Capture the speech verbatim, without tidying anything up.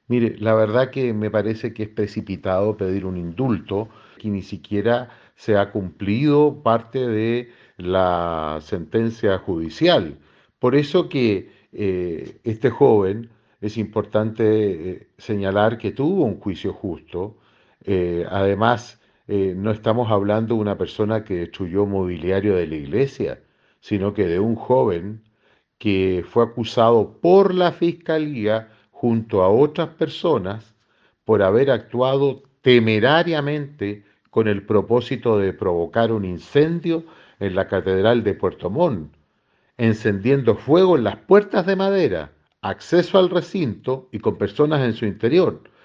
Mire, la verdad que me parece que es precipitado pedir un indulto, que ni siquiera se ha cumplido parte de la sentencia judicial. Por eso que eh, este joven es importante eh, señalar que tuvo un juicio justo. Eh, además, eh, no estamos hablando de una persona que destruyó mobiliario de la iglesia, sino que de un joven que fue acusado por la fiscalía junto a otras personas por haber actuado temerariamente con el propósito de provocar un incendio en la Catedral de Puerto Montt, encendiendo fuego en las puertas de madera, acceso al recinto y con personas en su interior.